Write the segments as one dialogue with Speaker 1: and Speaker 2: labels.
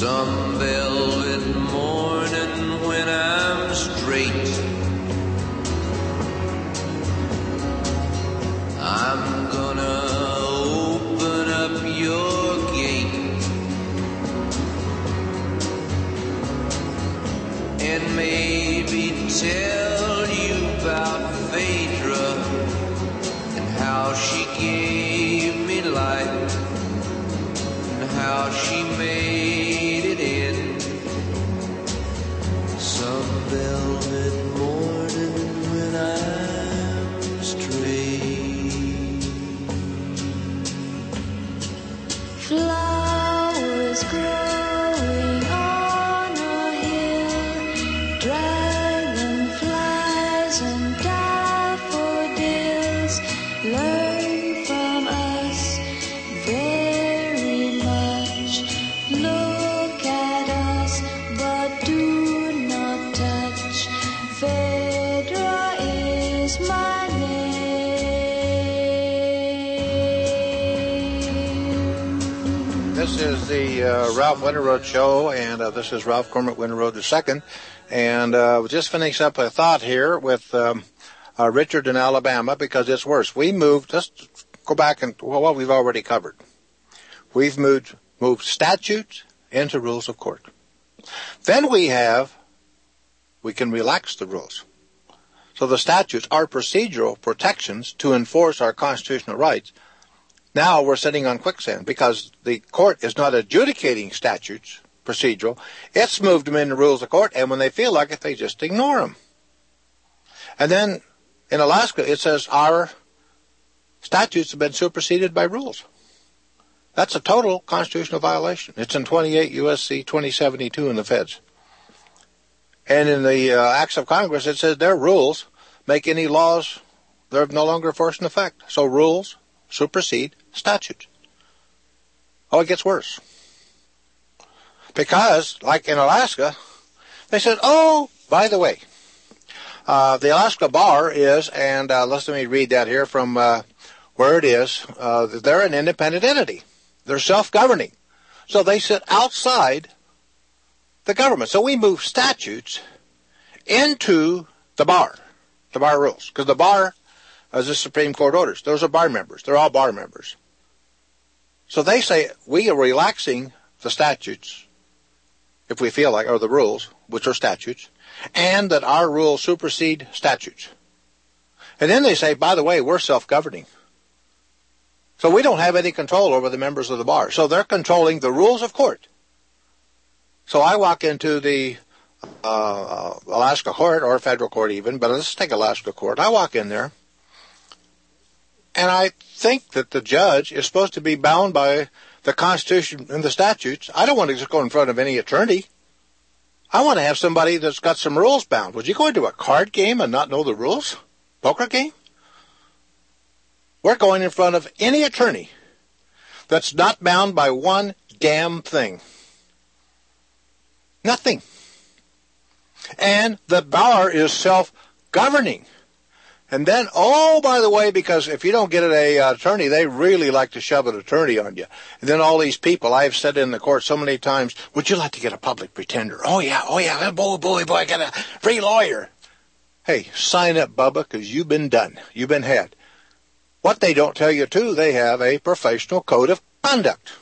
Speaker 1: Some velvet morning when I'm straight, I'm gonna open up your gate and maybe tell you about Phaedra and how she gave me life and how she made it in some velvet morning when I'm straight.
Speaker 2: Flowers growing on a hill, dragonflies and daffodils learn from us very much. Look at us, but do not touch. Phaedra is my name.
Speaker 3: This is the Ralph Winterrode Show, and this is Ralph Cormac Winterrode II. And we'll just finish up a thought here with Richard in Alabama, because it's worse. We moved, let's go back and what we've already covered. We've moved statutes into rules of court. Then we can relax the rules. So the statutes are procedural protections to enforce our constitutional rights. Now we're sitting on quicksand because the court is not adjudicating statutes, procedural. It's moved them into rules of court, and when they feel like it, they just ignore them. And then in Alaska, it says our statutes have been superseded by rules. That's a total constitutional violation. It's in 28 U.S.C. 2072 in the feds. And in the acts of Congress, it says their rules make any laws, they're no longer force in effect. So rules supersede statutes. Oh, it gets worse. Because, like in Alaska, they said, oh, by the way, the Alaska Bar is, and let me read that here from where it is, they're an independent entity. They're self-governing. So they sit outside the government. So we move statutes into the bar rules. Because the bar, as the Supreme Court orders, those are bar members. They're all bar members. So they say we are relaxing the statutes, if we feel like, or the rules, which are statutes, and that our rules supersede statutes. And then they say, by the way, we're self-governing. So we don't have any control over the members of the bar. So they're controlling the rules of court. So I walk into the Alaska court, or federal court even, but let's take Alaska court. I walk in there, and I think that the judge is supposed to be bound by the Constitution and the statutes. I don't want to just go in front of any attorney. I want to have somebody that's got some rules bound. Would you go into a card game and not know the rules? Poker game? We're going in front of any attorney that's not bound by one damn thing. Nothing. And the bar is self-governing. And then, oh, by the way, because if you don't get an attorney, they really like to shove an attorney on you. And then all these people, I've said in the court so many times, would you like to get a public pretender? Oh, yeah, boy, I got a free lawyer. Hey, sign up, Bubba, because you've been done. You've been had. What they don't tell you, too, they have a professional code of conduct.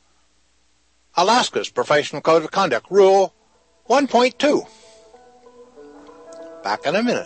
Speaker 3: Alaska's professional code of conduct, Rule 1.2. Back in a minute.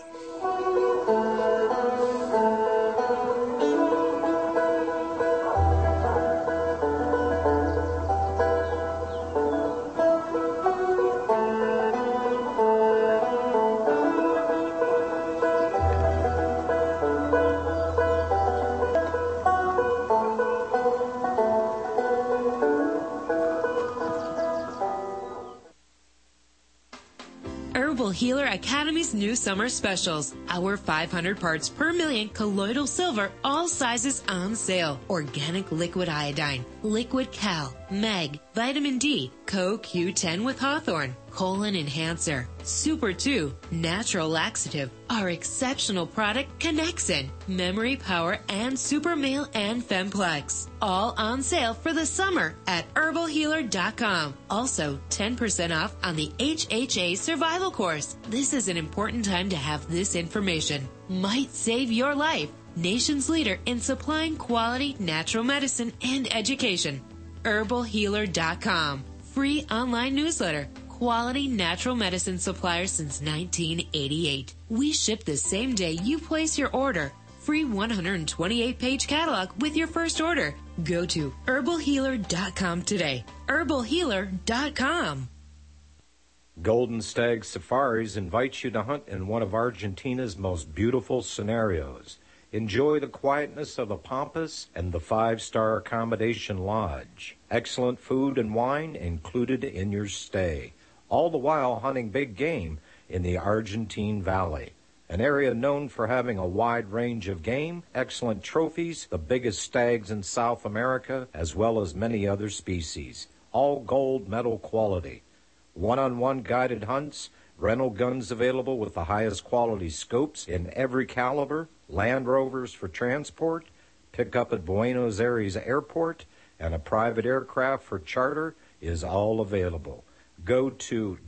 Speaker 4: Healer Academy's new summer specials. Our 500 parts per million colloidal silver, all sizes on sale. Organic liquid iodine, liquid cal, mag, vitamin D, CoQ10 with Hawthorne, colon enhancer, Super 2, natural laxative, our exceptional product Connexin, memory power, and Super Male and Femplex. All on sale for the summer at herbalhealer.com. Also, 10% off on the HHA survival course. This is an important time to have this information. Might save your life. Nation's leader in supplying quality natural medicine and education. herbalhealer.com. Free online newsletter. Quality natural medicine supplier since 1988. We ship the same day you place your order. Free 128-page catalog with your first order. Go to herbalhealer.com today. herbalhealer.com.
Speaker 5: Golden Stag Safaris invites you to hunt in one of Argentina's most beautiful scenarios. Enjoy the quietness of the Pampas and the 5-star accommodation lodge. Excellent food and wine included in your stay. All the while hunting big game in the Argentine Valley, an area known for having a wide range of game, excellent trophies, the biggest stags in South America, as well as many other species, all gold medal quality. One-on-one guided hunts, rental guns available with the highest quality scopes in every caliber, Land Rovers for transport, pick up at Buenos Aires Airport, and a private aircraft for charter is all available. Go to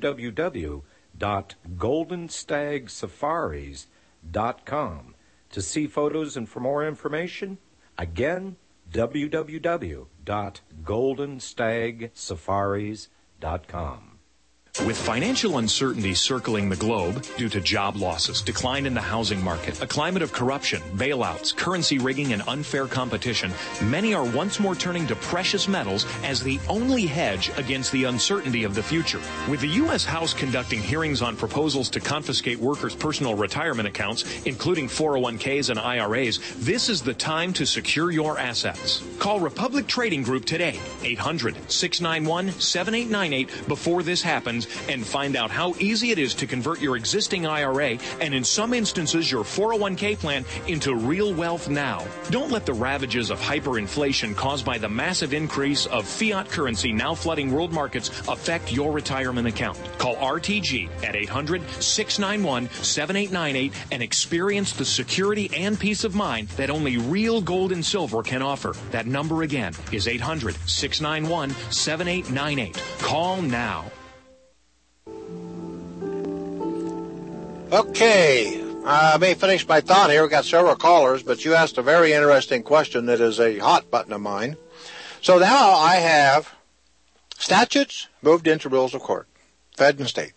Speaker 5: www.goldenstagsafaris.com to see photos and for more information. Again, www.goldenstagsafaris.com.
Speaker 6: With financial uncertainty circling the globe due to job losses, decline in the housing market, a climate of corruption, bailouts, currency rigging, and unfair competition, many are once more turning to precious metals as the only hedge against the uncertainty of the future. With the U.S. House conducting hearings on proposals to confiscate workers' personal retirement accounts, including 401ks and IRAs, this is the time to secure your assets. Call Republic Trading Group today, 800-691-7898, before this happens, and find out how easy it is to convert your existing IRA and in some instances your 401k plan into real wealth now. Don't let the ravages of hyperinflation caused by the massive increase of fiat currency now flooding world markets affect your retirement account. Call RTG at 800-691-7898 and experience the security and peace of mind that only real gold and silver can offer. That number again is 800-691-7898. Call now.
Speaker 3: Okay, I may finish my thought here. We've got several callers, but you asked a very interesting question that is a hot button of mine. So now I have statutes moved into rules of court, fed and state.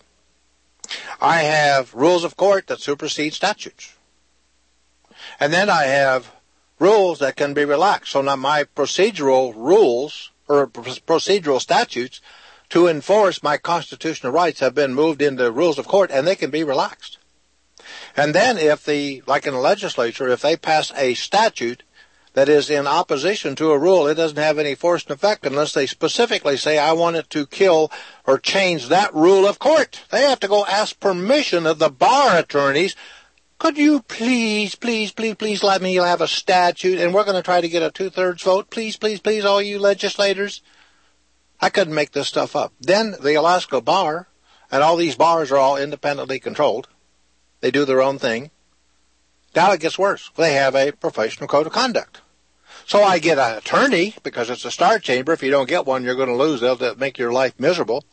Speaker 3: I have rules of court that supersede statutes. And then I have rules that can be relaxed. So now my procedural rules, or procedural statutes, to enforce my constitutional rights have been moved into rules of court, and they can be relaxed. And then like in the legislature, if they pass a statute that is in opposition to a rule, it doesn't have any force and effect unless they specifically say, I want it to kill or change that rule of court. They have to go ask permission of the bar attorneys. Could you please let me have a statute, and we're going to try to get a 2/3 vote. Please, all you legislators. I couldn't make this stuff up. Then the Alaska Bar, and all these bars are all independently controlled. They do their own thing. Now it gets worse. They have a professional code of conduct. So I get an attorney, because it's a star chamber. If you don't get one, you're going to lose. They'll make your life miserable.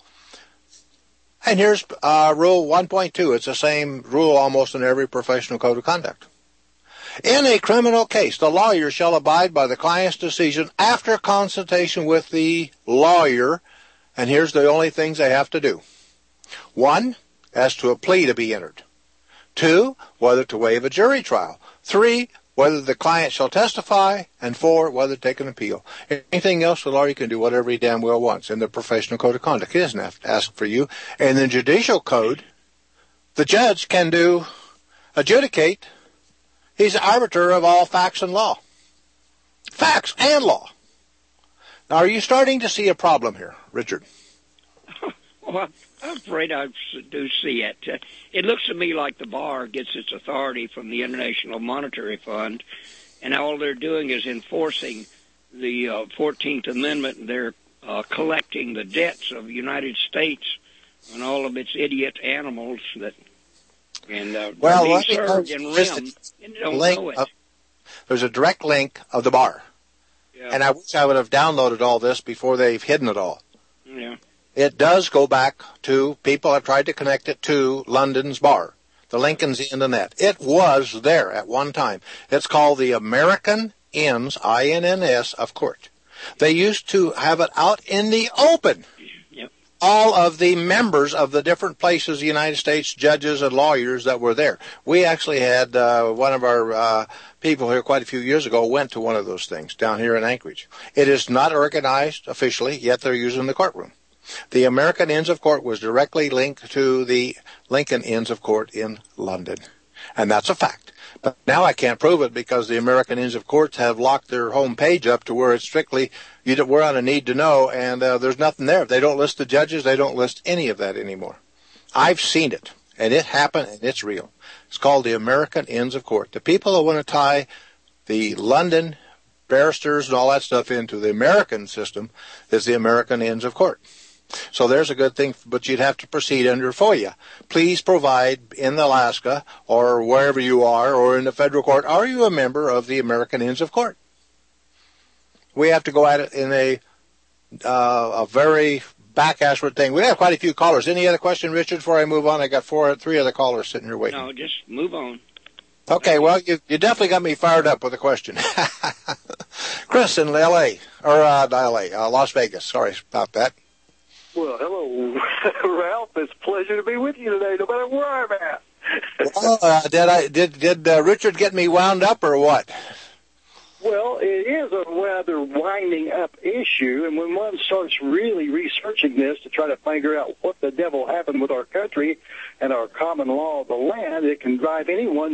Speaker 3: And here's Rule 1.2. It's the same rule almost in every professional code of conduct. In a criminal case, the lawyer shall abide by the client's decision after consultation with the lawyer. And here's the only things they have to do. 1, as to a plea to be entered. 2, whether to waive a jury trial. 3, whether the client shall testify. And 4, whether to take an appeal. Anything else, the lawyer can do whatever he damn well wants in the professional code of conduct. He doesn't have to ask for you. In the judicial code, the judge can adjudicate. He's the arbiter of all facts and law. Facts and law. Now, are you starting to see a problem here, Richard?
Speaker 7: Well, I'm afraid I do see it. It looks to me like the bar gets its authority from the International Monetary Fund, and all they're doing is enforcing the 14th Amendment. They're collecting the debts of the United States and all of its idiot animals that, and they're being served in RIM, and they don't know it.
Speaker 3: There's a direct link of the bar.
Speaker 7: Yeah.
Speaker 3: And I wish I would have downloaded all this before they've hidden it all.
Speaker 7: Yeah.
Speaker 3: It does go back to, people have tried to connect it to London's bar, the Lincoln's Inn and that. It was there at one time. It's called the American Inns, INNS, of Court. They used to have it out in the open.
Speaker 7: Yep.
Speaker 3: All of the members of the different places, the United States judges and lawyers that were there. We actually had one of our people here quite a few years ago went to one of those things down here in Anchorage. It is not organized officially, yet they're using the courtroom. The American Inns of Court was directly linked to the Lincoln Inns of Court in London. And that's a fact. But now I can't prove it because the American Inns of Court have locked their home page up to where it's strictly, we're on a need to know, and there's nothing there. They don't list the judges. They don't list any of that anymore. I've seen it, and it happened, and it's real. It's called the American Inns of Court. The people that want to tie the London barristers and all that stuff into the American system is the American Inns of Court. So there's a good thing, but you'd have to proceed under FOIA. Please provide in Alaska or wherever you are or in the federal court, are you a member of the American Inns of Court? We have to go at it in a very back-assward thing. We have quite a few callers. Any other question, Richard, before I move on? I got three other callers sitting here waiting.
Speaker 7: No, just move on.
Speaker 3: Okay, well, you definitely got me fired up with a question. Chris in L.A., or not L.A., Las Vegas. Sorry about that.
Speaker 8: Well, hello, Ralph. It's a pleasure to be with you today, no matter where I'm at.
Speaker 3: Well, did Richard get me wound up or what?
Speaker 8: Well, it is a rather winding up issue, and when one starts really researching this to try to figure out what the devil happened with our country and our common law of the land, it can drive anyone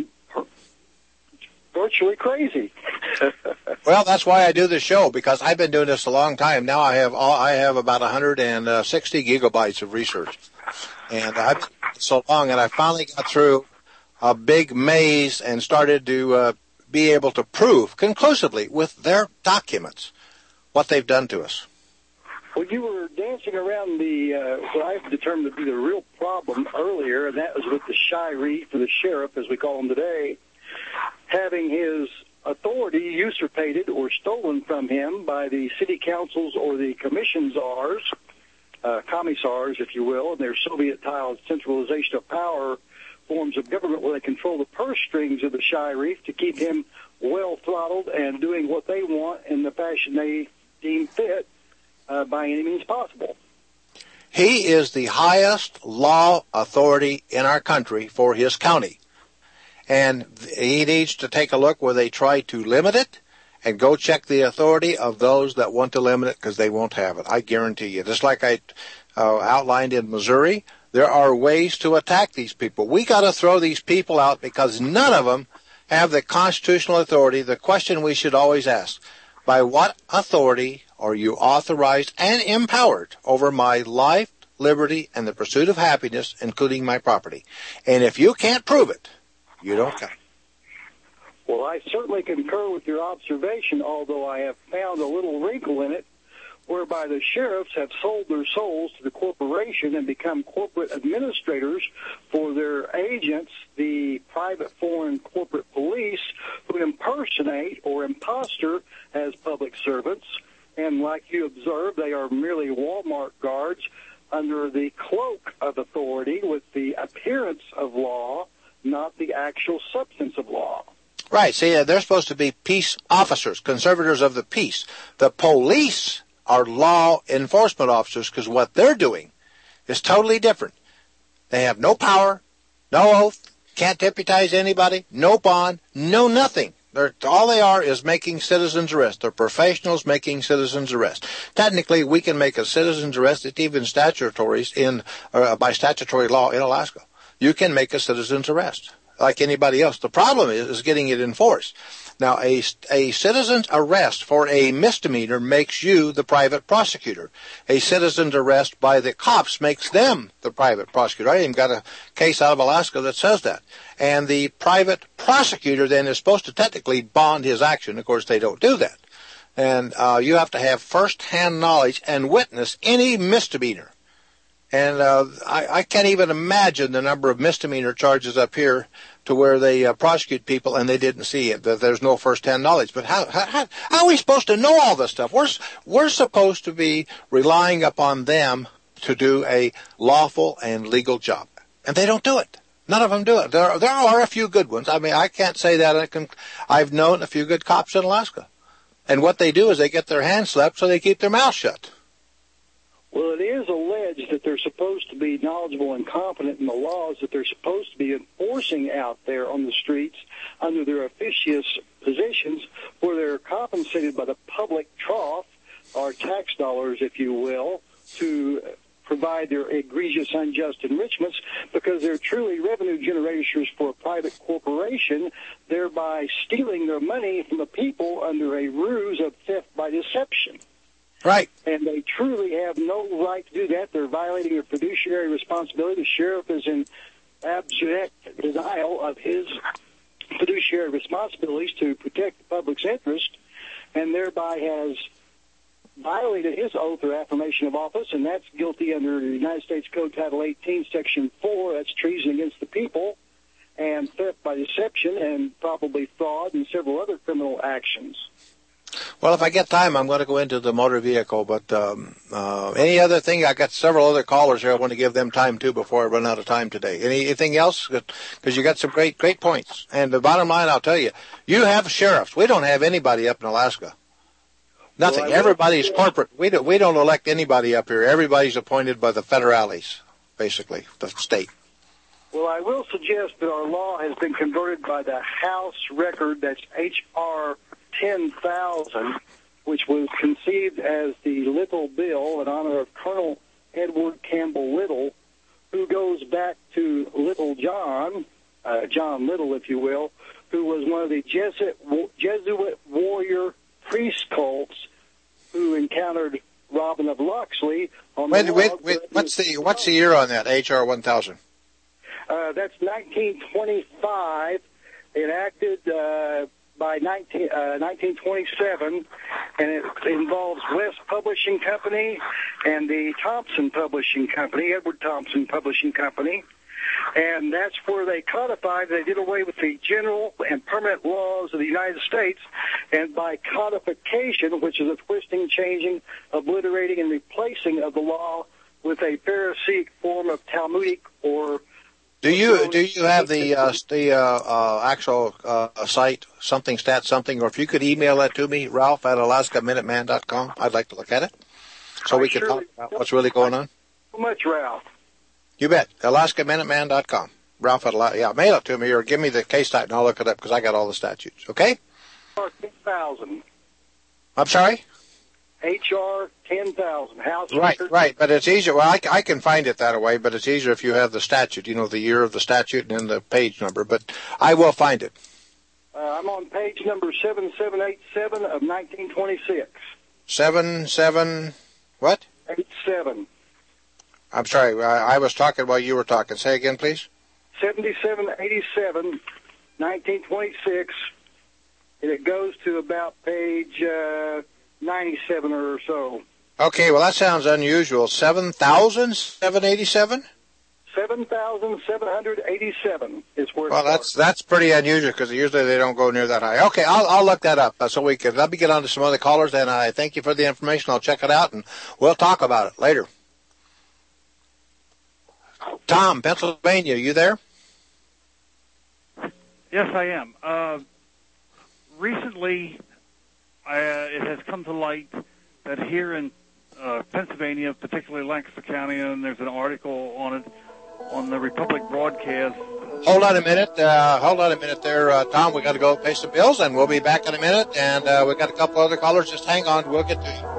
Speaker 8: virtually crazy.
Speaker 3: Well, that's why I do this show, because I've been doing this a long time. Now I have about 160 gigabytes of research, and I've been so long, and I finally got through a big maze and started to be able to prove conclusively with their documents what they've done to us.
Speaker 8: Well, you were dancing around what I've determined to be the real problem earlier, and that was with the sheriff, or the sheriff, as we call him today, having his authority usurpated or stolen from him by the city councils or the commissars, if you will, and their Soviet-style centralization of power forms of government where they control the purse strings of the sheriff to keep him well throttled and doing what they want in the fashion they deem fit by any means possible.
Speaker 3: He is the highest law authority in our country for his county. And he needs to take a look where they try to limit it and go check the authority of those that want to limit it, because they won't have it. I guarantee you. Just like I outlined in Missouri, there are ways to attack these people. We got to throw these people out because none of them have the constitutional authority. The question we should always ask, by what authority are you authorized and empowered over my life, liberty, and the pursuit of happiness, including my property? And if you can't prove it, you don't count.
Speaker 8: Well, I certainly concur with your observation, although I have found a little wrinkle in it, whereby the sheriffs have sold their souls to the corporation and become corporate administrators for their agents, the private foreign corporate police, who impersonate or imposter as public servants. And like you observed, they are merely Walmart guards under the cloak of authority with the appearance of law, not the actual substance of law.
Speaker 3: Right. See, they're supposed to be peace officers, conservators of the peace. The police are law enforcement officers, because what they're doing is totally different. They have no power, no oath, can't deputize anybody, no bond, no nothing. All they are is making citizens arrest. They're professionals making citizens arrest. Technically, we can make a citizen's arrest. It's even by statutory law in Alaska. You can make a citizen's arrest. like anybody else. The problem is getting it enforced. Now, a citizen's arrest for a misdemeanor makes you the private prosecutor. A citizen's arrest by the cops makes them the private prosecutor. I even got a case out of Alaska that says that. And the private prosecutor then is supposed to technically bond his action. Of course, they don't do that. And you have to have first-hand knowledge and witness any misdemeanor. And I can't even imagine the number of misdemeanor charges up here to where they prosecute people and they didn't see it. There's no first-hand knowledge. But how are we supposed to know all this stuff? We're supposed to be relying upon them to do a lawful and legal job. And they don't do it. None of them do it. There are a few good ones. I mean, I can't say that. I've known a few good cops in Alaska. And what they do is they get their hands slapped so they keep their mouth shut.
Speaker 8: Well, it is alleged that they're supposed to be knowledgeable and competent in the laws that they're supposed to be enforcing out there on the streets under their officious positions, where they're compensated by the public trough, or tax dollars, if you will, to provide their egregious, unjust enrichments, because they're truly revenue generators for a private corporation, thereby stealing their money from the people under a ruse of theft by deception.
Speaker 3: Right.
Speaker 8: And they truly have no right to do that. They're violating their fiduciary responsibility. The sheriff is in abject denial of his fiduciary responsibilities to protect the public's interest, and thereby has violated his oath or affirmation of office, and that's guilty under the United States Code Title 18, Section 4. That's treason against the people, and theft by deception, and probably fraud, and several other criminal actions.
Speaker 3: Well, if I get time, I'm going to go into the motor vehicle, but any other thing? I got several other callers here. I want to give them time, too, before I run out of time today. Anything else? Because you got some great points. And the bottom line, I'll tell you, you have sheriffs. We don't have anybody up in Alaska. Nothing.
Speaker 8: Well,
Speaker 3: Everybody's corporate. We don't elect anybody up here. Everybody's appointed by the federales, basically, the state.
Speaker 8: Well, I will suggest that our law has been converted by the House record. That's H.R. 10,000, which was conceived as the Little Bill in honor of Colonel Edward Campbell Little, who goes back to Little John, John Little, if you will, who was one of the Jesuit warrior priest cults who encountered Robin of Locksley on the
Speaker 3: Wait. What's the year on that, H.R. 1000?
Speaker 8: That's 1925, enacted by 1927, and it involves West Publishing Company and the Thompson Publishing Company, Edward Thompson Publishing Company, and that's where they codified, they did away with the general and permanent laws of the United States, and by codification, which is a twisting, changing, obliterating, and replacing of the law with a Pharisaic form of Talmudic or...
Speaker 3: Do you have the actual site, something, or if you could email that to me, Ralph at AlaskaMinuteman.com, I'd like to look at it, so we can talk about what's really going on.
Speaker 8: How much, Ralph?
Speaker 3: You bet. AlaskaMinuteman.com. Ralph at mail it to me or give me the case type and I'll look it up because I got all the statutes. Okay?
Speaker 8: HR 10,000.
Speaker 3: I'm sorry?
Speaker 8: HR 10,000. House
Speaker 3: Right.
Speaker 8: record.
Speaker 3: But it's easier. Well, I can find it that way, but it's easier if you have the statute, the year of the statute and then the page number. But I will find it.
Speaker 8: I'm on page number 7787 of 1926.
Speaker 3: 77 what?
Speaker 8: 87.
Speaker 3: I'm sorry. I was talking while you were talking. Say again, please.
Speaker 8: 7787, 1926, and it goes to about page 97 or so.
Speaker 3: Okay, well, that sounds unusual. 7,787?
Speaker 8: 7,787 is where.
Speaker 3: Well, that's pretty unusual because usually they don't go near that high. Okay, I'll look that up so we can. Let me get on to some other callers, and I thank you for the information. I'll check it out, and we'll talk about it later. Tom, Pennsylvania, you there?
Speaker 9: Yes, I am. Recently, it has come to light that here in Pennsylvania, particularly Lancaster County, and there's an article on it on the Republic broadcast.
Speaker 3: Hold on a minute there, Tom. We got to go pay some bills, and we'll be back in a minute. And we got a couple other callers. Just hang on. We'll get to you.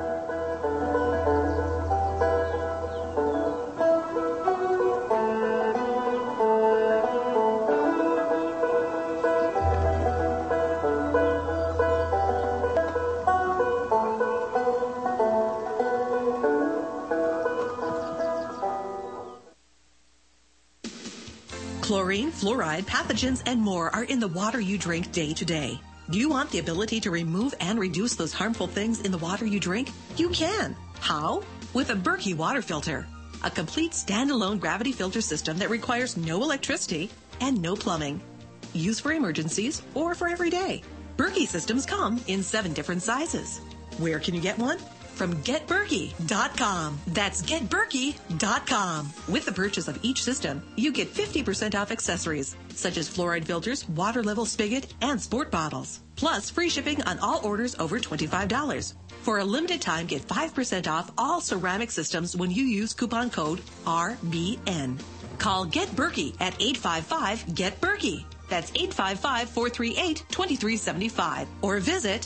Speaker 10: Chlorine, fluoride, pathogens, and more are in the water you drink day to day. Do you want the ability to remove and reduce those harmful things in the water you drink? You can. How? With a Berkey water filter. A complete standalone gravity filter system that requires no electricity and no plumbing. Used for emergencies or for every day. Berkey systems come in 7 different sizes. Where can you get one? From GetBerkey.com. That's GetBerkey.com. With the purchase of each system, you get 50% off accessories, such as fluoride filters, water level spigot, and sport bottles. Plus, free shipping on all orders over $25. For a limited time, get 5% off all ceramic systems when you use coupon code RBN. Call Get Berkey at 855-GET-BERKEY. That's 855-438-2375. Or visit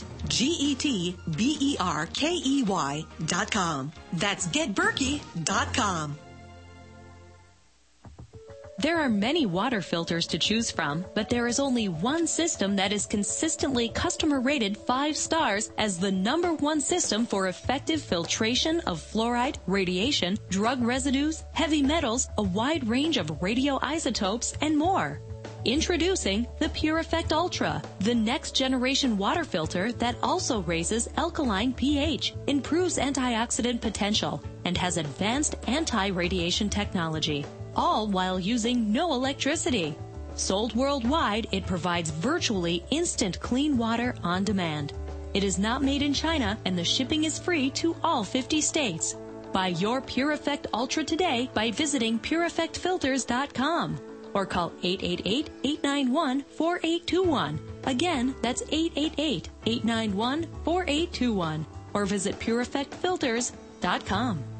Speaker 10: GetBerkey.com. That's GetBerkey.com.
Speaker 11: There are many water filters to choose from, but there is only one system that is consistently customer rated 5 stars as the #1 system for effective filtration of fluoride, radiation, drug residues, heavy metals, a wide range of radioisotopes, and more. Introducing the Pure Effect Ultra, the next generation water filter that also raises alkaline pH, improves antioxidant potential, and has advanced anti-radiation technology, all while using no electricity. Sold worldwide, it provides virtually instant clean water on demand. It is not made in China, and the shipping is free to all 50 states. Buy your Pure Effect Ultra today by visiting PureEffectFilters.com. Or call 888-891-4821. Again, that's 888-891-4821. Or visit PureEffectFilters.com.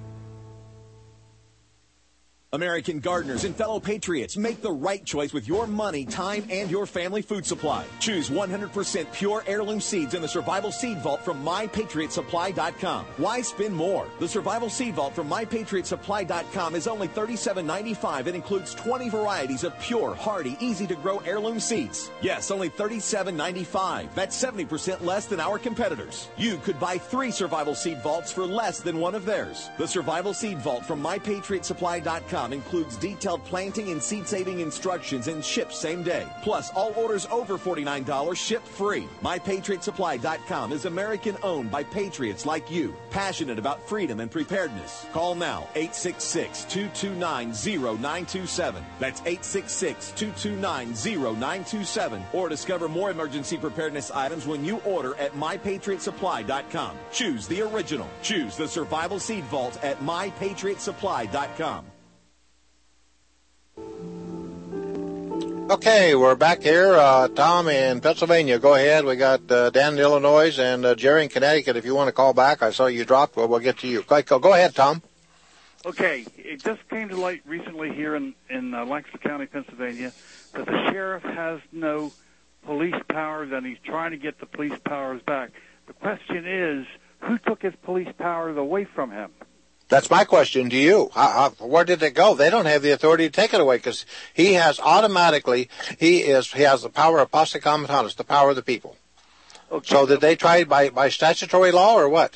Speaker 12: American gardeners and fellow patriots, make the right choice with your money, time, and your family food supply. Choose 100% pure heirloom seeds in the Survival Seed Vault from MyPatriotSupply.com. Why spend more? The Survival Seed Vault from MyPatriotSupply.com is only $37.95 and includes 20 varieties of pure, hardy, easy-to-grow heirloom seeds. Yes, only $37.95. That's 70% less than our competitors. You could buy 3 Survival Seed Vaults for less than one of theirs. The Survival Seed Vault from MyPatriotSupply.com includes detailed planting and seed-saving instructions and ships same day. Plus, all orders over $49 ship free. MyPatriotSupply.com is American-owned by patriots like you, passionate about freedom and preparedness. Call now, 866-229-0927. That's 866-229-0927. Or discover more emergency preparedness items when you order at MyPatriotSupply.com. Choose the original. Choose the Survival Seed Vault at MyPatriotSupply.com.
Speaker 3: Okay, we're back here. Tom in Pennsylvania, go ahead. We got Dan in Illinois and Jerry in Connecticut. If you want to call back, I saw you dropped. Well, we'll get to you. Go ahead, Tom.
Speaker 9: Okay, it just came to light recently here in Lancaster County, Pennsylvania, that the sheriff has no police powers, and he's trying to get the police powers back. The question is, who took his police powers away from him?
Speaker 3: That's my question to you. Where did it go? They don't have the authority to take it away because he has automatically, he has the power of posse comitatus, the power of the people. Okay. So did they try by statutory law or what?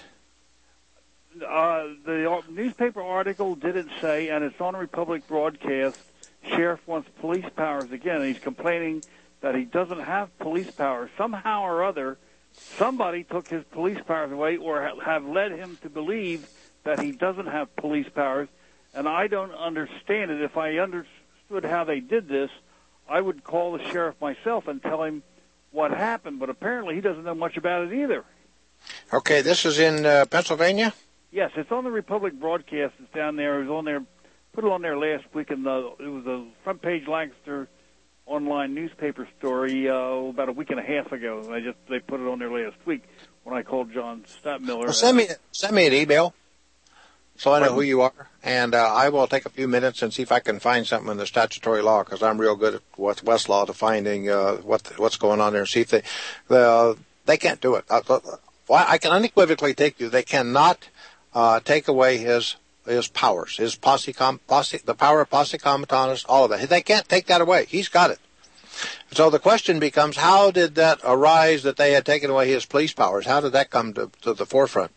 Speaker 9: The newspaper article didn't say, and it's on a Republic broadcast, sheriff wants police powers again. He's complaining that he doesn't have police powers. Somehow or other, somebody took his police powers away or have led him to believe that he doesn't have police powers, and I don't understand it. If I understood how they did this, I would call the sheriff myself and tell him what happened, but apparently he doesn't know much about it either.
Speaker 3: Okay, this is in Pennsylvania?
Speaker 9: Yes, it's on the Republic broadcast. It's down there. It was on there, put it on there last week, and it was a front page Lancaster online newspaper story about a week and a half ago. They put it on there last week when I called John Stadtmiller.
Speaker 3: Well, send me an email. So I know who you are, and I will take a few minutes and see if I can find something in the statutory law, because I'm real good at Westlaw to finding what's going on there. And see if they can't do it. I can unequivocally take you. They cannot take away his powers, his posse, the power of posse comitatus, all of that. They can't take that away. He's got it. So the question becomes, how did that arise that they had taken away his police powers? How did that come to the forefront?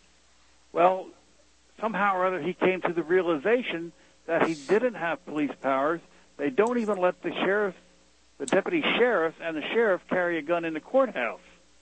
Speaker 9: Well, somehow or other, he came to the realization that he didn't have police powers, They don't even let the deputy sheriff, and the sheriff carry a gun in the courthouse.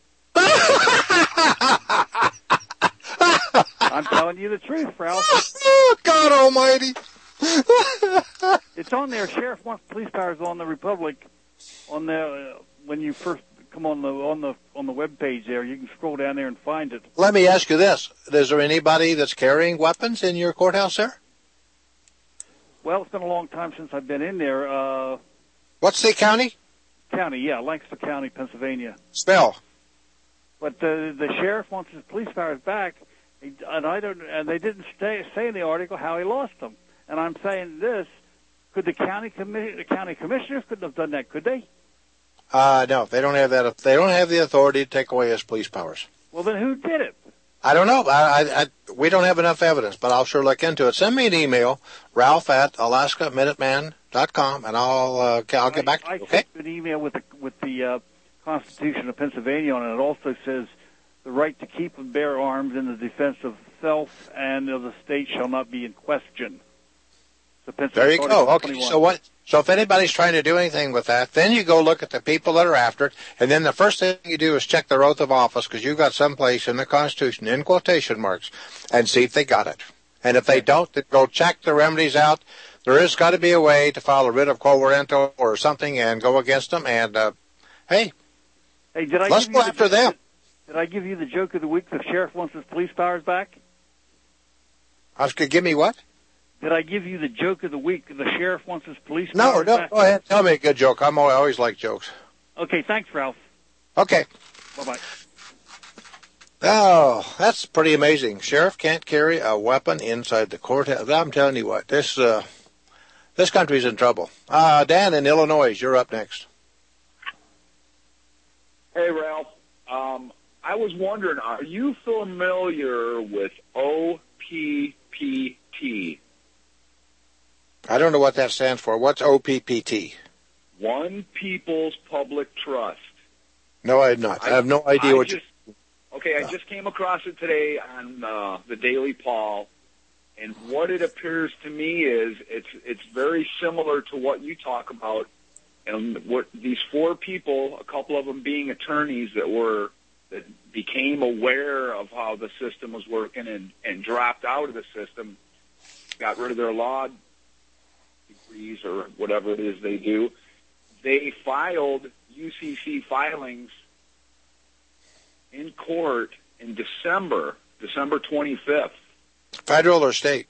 Speaker 9: I'm telling you the truth, Ralph.
Speaker 3: Oh, God Almighty!
Speaker 9: It's on there. Sheriff wants police powers on the Republic. On the when you first come on the web page there, you can scroll down there and find it.
Speaker 3: Let me ask you this: is there anybody that's carrying weapons in your courthouse there?
Speaker 9: Well, it's been a long time since I've been in there.
Speaker 3: What's the county?
Speaker 9: County, yeah, Lancaster County, Pennsylvania.
Speaker 3: Spell.
Speaker 9: But the sheriff wants his police powers back, and they didn't say in the article how he lost them. And I'm saying this: could the county commissioners couldn't have done that? Could they?
Speaker 3: No, they don't have that. They don't have the authority to take away his police powers.
Speaker 9: Well, then who did it?
Speaker 3: I don't know. We don't have enough evidence, but I'll sure look into it. Send me an email, Ralph@AlaskaMinuteman.com, and I'll get back to you. Okay.
Speaker 9: I sent an email with the Constitution of Pennsylvania on it. It also says the right to keep and bear arms in the defense of self and of the state shall not be in question.
Speaker 3: There you go. Okay. So if anybody's trying to do anything with that, then you go look at the people that are after it, and then the first thing you do is check their oath of office, because you've got someplace in the Constitution, in quotation marks, and see if they got it. And if they don't, then go check the remedies out. There has got to be a way to file a writ of quo warranto or something and go against them. And hey, let's go after them.
Speaker 9: Did I give you the joke of the week? The sheriff wants his police powers back.
Speaker 3: Give me what?
Speaker 9: Did I give you the joke of the week? The sheriff wants his police powers back?
Speaker 3: No, go ahead. Tell me a good joke. I always like jokes.
Speaker 9: Okay, thanks, Ralph.
Speaker 3: Okay.
Speaker 9: Bye-bye.
Speaker 3: Oh, that's pretty amazing. Sheriff can't carry a weapon inside the courthouse. I'm telling you what, this country's in trouble. Dan in Illinois, you're up next.
Speaker 13: Hey, Ralph. I was wondering, are you familiar with OPPT?
Speaker 3: I don't know what that stands for. What's OPPT?
Speaker 13: One People's Public Trust.
Speaker 3: No, I have not. I have no idea what you...
Speaker 13: Okay, I just came across it today on the Daily Paul, and what it appears to me is it's very similar to what you talk about, and what these four people, a couple of them being attorneys that became aware of how the system was working and dropped out of the system, got rid of their law degrees or whatever it is they do. They filed UCC filings in court in December 25th.
Speaker 3: Federal or state?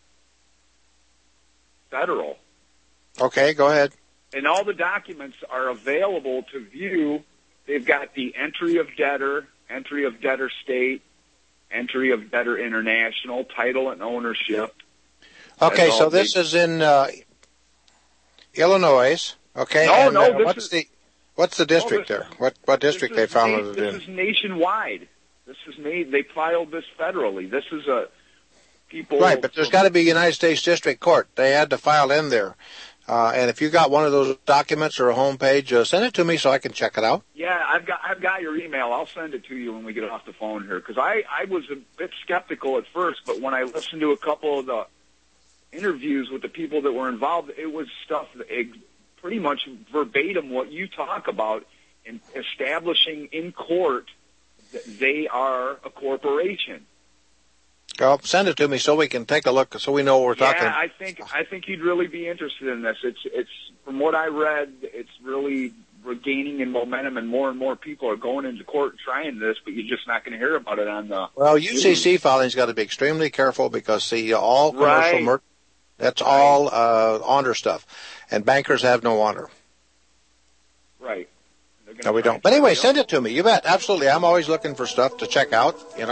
Speaker 13: Federal.
Speaker 3: Okay, go ahead.
Speaker 13: And all the documents are available to view. They've got the entry of debtor state, entry of debtor international, title and ownership.
Speaker 3: Okay, so this is in Illinois. Okay.
Speaker 13: No,
Speaker 3: what's the district there? What district they found it in?
Speaker 13: This is nationwide. They filed this federally. This is people.
Speaker 3: Right, but there's got to be a United States District Court. They had to file in there. And if you got one of those documents or a home page, send it to me so I can check it out.
Speaker 13: Yeah, I've got your email. I'll send it to you when we get off the phone here, because I was a bit skeptical at first, but when I listened to a couple of the interviews with the people that were involved, it was stuff pretty much verbatim what you talk about in establishing in court that they are a corporation.
Speaker 3: Well, send it to me so we can take a look, so we know what we're talking about.
Speaker 13: Yeah, I think you'd really be interested in this. It's from what I read, it's really regaining in momentum, and more people are going into court trying this, but you're just not going to hear about it on the...
Speaker 3: Well, UCC filing's got to be extremely careful, because, see, all commercial that's all honor stuff, and bankers have no honor.
Speaker 13: Right.
Speaker 3: No, we don't. But anyway, send it to me. You bet. Absolutely. I'm always looking for stuff to check out,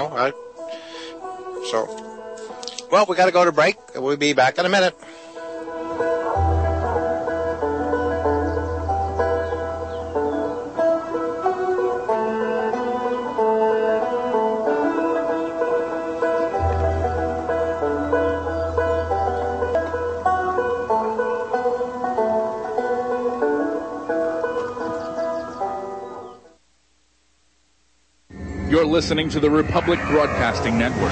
Speaker 3: well, we got to go to break. We'll be back in a minute.
Speaker 14: You're listening to the Republic Broadcasting Network,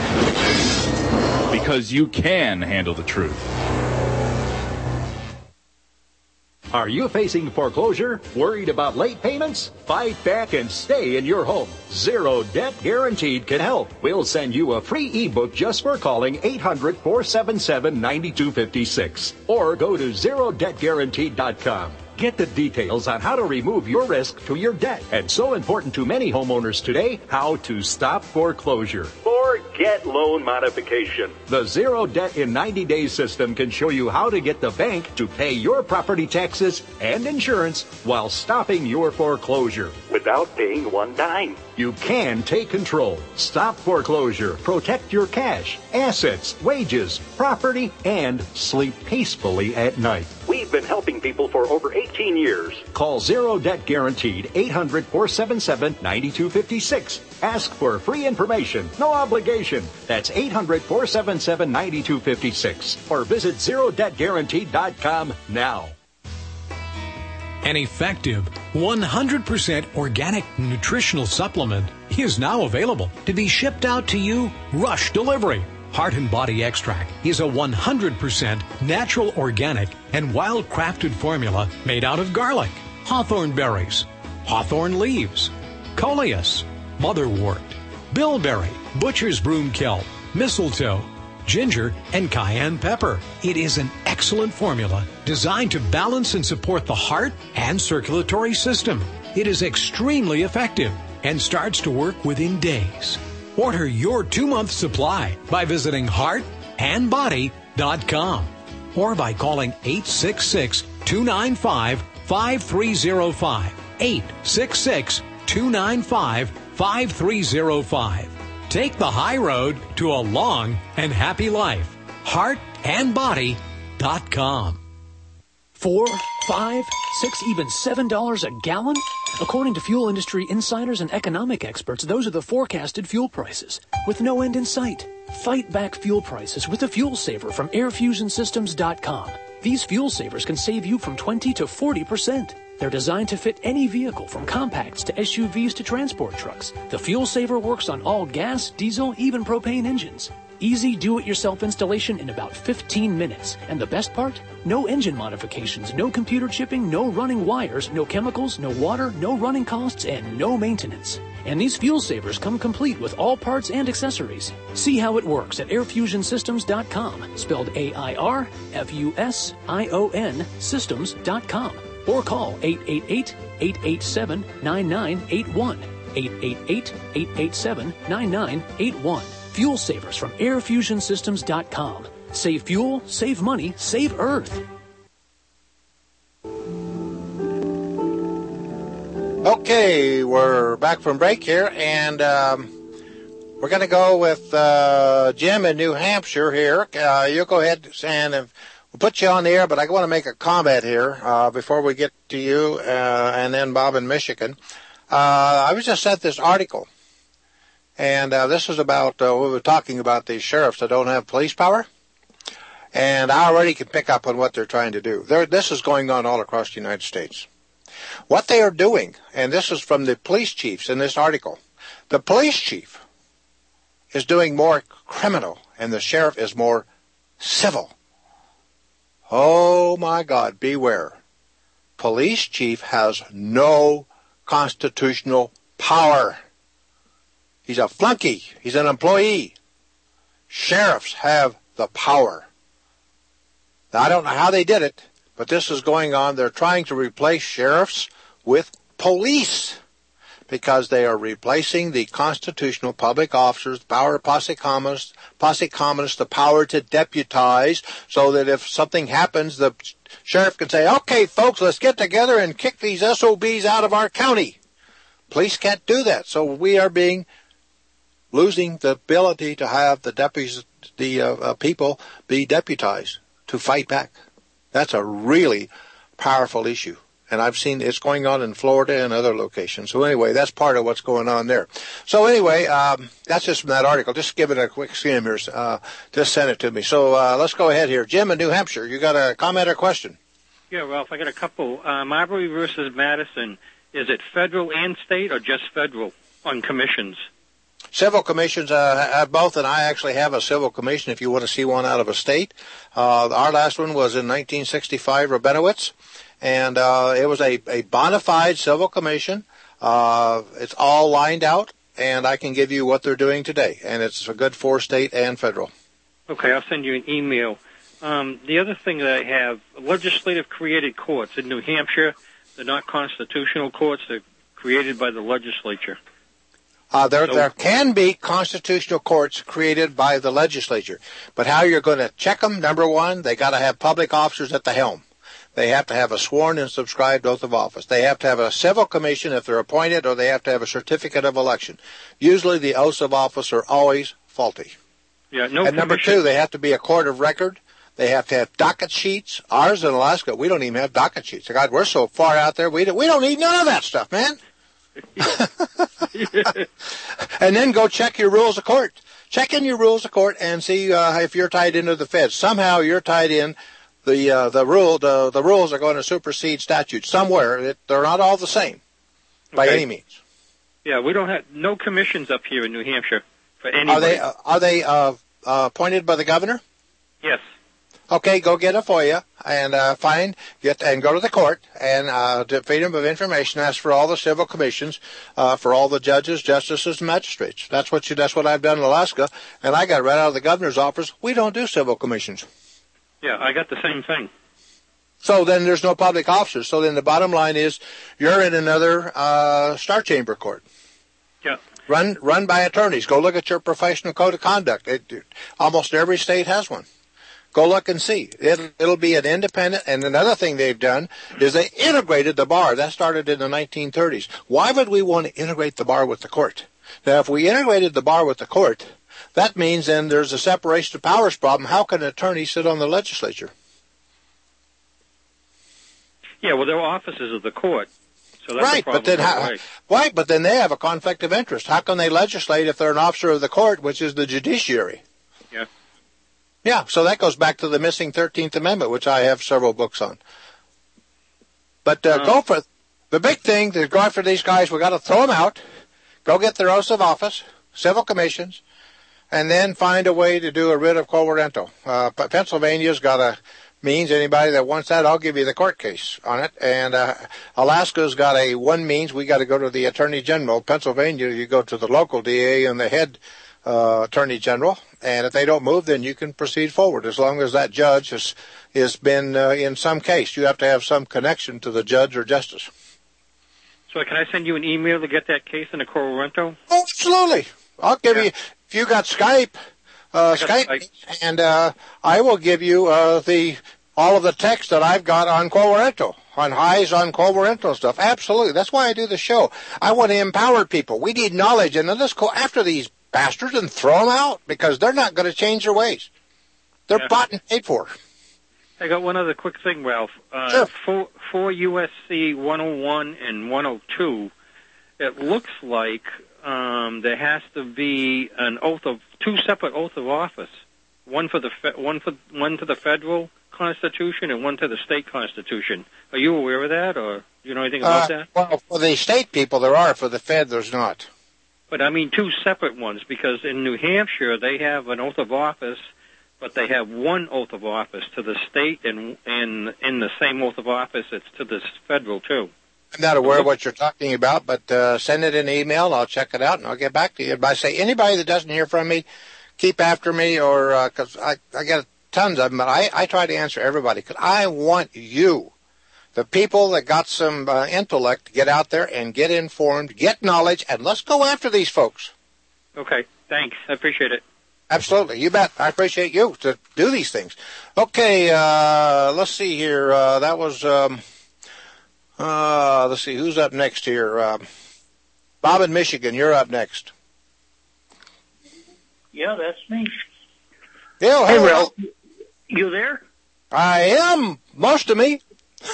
Speaker 14: because you can handle the truth.
Speaker 15: Are you facing foreclosure? Worried about late payments? Fight back and stay in your home. Zero Debt Guaranteed can help. We'll send you a free ebook just for calling 800-477-9256. Or go to ZeroDebtGuaranteed.com. Get the details on how to remove your risk to your debt. And so important to many homeowners today, how to stop foreclosure. Forget loan modification. The Zero Debt in 90 Days system can show you how to get the bank to pay your property taxes and insurance while stopping your foreclosure without paying one dime. You can take control, stop foreclosure, protect your cash, assets, wages, property, and sleep peacefully at night. We've been helping people for over 18 years. Call Zero Debt Guaranteed 800-477-9256. Ask for free information. No obligation. That's 800-477-9256. Or visit ZeroDebtGuaranteed.com now.
Speaker 16: An effective 100% organic nutritional supplement is now available to be shipped out to you rush delivery. Heart and Body Extract is a 100% natural, organic, and wild-crafted formula made out of garlic, hawthorn berries, hawthorn leaves, coleus, motherwort, bilberry, butcher's broom kelp, mistletoe, ginger, and cayenne pepper. It is an excellent formula designed to balance and support the heart and circulatory system. It is extremely effective and starts to work within days. Order your 2-month supply by visiting heartandbody.com or by calling 866-295-5305. 866-295-5305. Take the high road to a long and happy life. Heartandbody.com.
Speaker 17: $4, $5, $6, even $7 a gallon? According to fuel industry insiders and economic experts, those are the forecasted fuel prices, with no end in sight. Fight back fuel prices with a fuel saver from airfusionsystems.com. These fuel savers can save you from 20 to 40%. They're designed to fit any vehicle, from compacts to SUVs to transport trucks. The fuel saver works on all gas, diesel, even propane engines. Easy do-it-yourself installation in about 15 minutes. And the best part? No engine modifications, no computer chipping, no running wires, no chemicals, no water, no running costs, and no maintenance. And these fuel savers come complete with all parts and accessories. See how it works at airfusionsystems.com, spelled AIRFUSION systems.com. Or call 888-887-9981. 888-887-9981. Fuel savers from airfusionsystems.com. Save fuel, save money, save Earth.
Speaker 3: Okay, we're back from break here, and we're going to go with Jim in New Hampshire here. You go ahead, and we'll put you on the air, but I want to make a comment here before we get to you, and then Bob in Michigan. I was just sent this article. And this is about, we were talking about these sheriffs that don't have police power. And I already can pick up on what they're trying to do. This is going on all across the United States. What they are doing, and this is from the police chiefs in this article, the police chief is doing more criminal and the sheriff is more civil. Oh my God, beware. Police chief has no constitutional power. He's a flunky. He's an employee. Sheriffs have the power. Now, I don't know how they did it, but this is going on. They're trying to replace sheriffs with police because they are replacing the constitutional public officers, the power of posse communis, the power to deputize, so that if something happens, the sheriff can say, okay, folks, let's get together and kick these SOBs out of our county. Police can't do that, so we are losing the ability to have the deputies, people be deputized to fight back. That's a really powerful issue. And I've seen it's going on in Florida and other locations. So anyway, that's part of what's going on there. So anyway, that's just from that article. Just give it a quick skim here. Just send it to me. So let's go ahead here. Jim in New Hampshire, you got a comment or question?
Speaker 18: Yeah, Ralph, I got a couple. Marbury versus Madison, is it federal and state or just federal on commissions?
Speaker 3: Civil commissions have both, and I actually have a civil commission if you want to see one out of a state. Our last one was in 1965, Rabinowitz, And it was a bona fide civil commission. It's all lined out, and I can give you what they're doing today. And it's good for state and federal.
Speaker 18: Okay, I'll send you an email. The other thing that I have, legislative created courts in New Hampshire, they're not constitutional courts. They're created by the legislature.
Speaker 3: There can be constitutional courts created by the legislature. But how you're going to check them, number one, they got to have public officers at the helm. They have to have a sworn and subscribed oath of office. They have to have a civil commission if they're appointed, or they have to have a certificate of election. Usually the oaths of office are always faulty.
Speaker 18: Yeah, no.
Speaker 3: And number two, they have to be a court of record. They have to have docket sheets. Ours in Alaska, we don't even have docket sheets. God, we're so far out there, we don't need none of that stuff, man. And then go check your rules of court. Check in your rules of court and see if you're tied into the feds. Somehow you're tied in. The rules are going to supersede statutes somewhere. They're not all the same by any means.
Speaker 18: Yeah, we don't have no commissions up here in New Hampshire for anybody.
Speaker 3: Are they appointed by the governor?
Speaker 18: Yes.
Speaker 3: Okay, go get a FOIA and and go to the court and to Freedom of Information, ask for all the civil commissions for all the judges, justices, and magistrates. That's what I've done in Alaska, and I got right out of the governor's office. We don't do civil commissions.
Speaker 18: Yeah, I got the same thing.
Speaker 3: So then there's no public officers. So then the bottom line is you're in another Star Chamber court.
Speaker 18: Yeah.
Speaker 3: Run by attorneys. Go look at your professional code of conduct. Almost every state has one. Go look and see. It'll be an independent. And another thing they've done is they integrated the bar. That started in the 1930s. Why would we want to integrate the bar with the court? Now, if we integrated the bar with the court, that means then there's a separation of powers problem. How can an attorney sit on the legislature?
Speaker 18: Yeah, well, they're officers of the court. So that's
Speaker 3: right, but then they have a conflict of interest. How can they legislate if they're an officer of the court, which is the judiciary?
Speaker 18: Yeah.
Speaker 3: Yeah, so that goes back to the missing 13th Amendment, which I have several books on. But go for the big thing to go after these guys. We got to throw them out, go get their oaths of office, civil commissions, and then find a way to do a writ of quo warranto. Pennsylvania's got a means. Anybody that wants that, I'll give you the court case on it. And Alaska's got a one means. We got to go to the Attorney General. Pennsylvania, you go to the local DA and the head Attorney General. And if they don't move, then you can proceed forward. As long as that judge has been in some case, you have to have some connection to the judge or justice.
Speaker 18: So can I send you an email to get that case in a quo warranto?
Speaker 3: Oh, absolutely. I'll give you, if you got Skype, and I will give you all of the text that I've got on quo warranto, on highs on quo warranto stuff. Absolutely. That's why I do the show. I want to empower people. We need knowledge, and then let's go after these bastards and throw them out because they're not going to change their ways. They're bought and paid for.
Speaker 18: I got one other quick thing, Ralph.
Speaker 3: Sure.
Speaker 18: For USC 101 and 102, it looks like there has to be two separate oaths of office, one to the federal Constitution and one to the state Constitution. Are you aware of that, or do you know anything about that?
Speaker 3: Well, for the state people there are. For the Fed, there's not.
Speaker 18: But I mean two separate ones, because in New Hampshire they have an oath of office, but they have one oath of office to the state, and in the same oath of office it's to the federal too.
Speaker 3: I'm not aware of what you're talking about, but send it in an email, and I'll check it out, and I'll get back to you. But I say anybody that doesn't hear from me, keep after me, or because I get tons of them, but I try to answer everybody, because I want you, the people that got some intellect, to get out there and get informed, get knowledge, and let's go after these folks.
Speaker 18: Okay, thanks. I appreciate it.
Speaker 3: Absolutely, you bet. I appreciate you to do these things. Okay, let's see here. That was, let's see, who's up next here? Bob in Michigan, you're up next.
Speaker 19: Yeah, that's me.
Speaker 3: Yeah, hey, Ralph.
Speaker 19: You there?
Speaker 3: I am, most of me.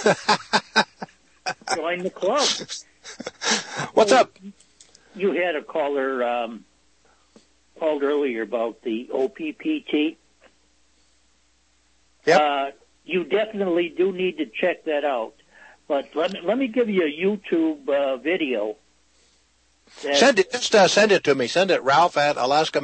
Speaker 19: Join the club.
Speaker 3: What's up?
Speaker 19: You had a caller called earlier about the OPPT.
Speaker 3: Yep.
Speaker 19: You definitely do need to check that out. But let me give you a YouTube video.
Speaker 3: Send it to me. Send it, Ralph at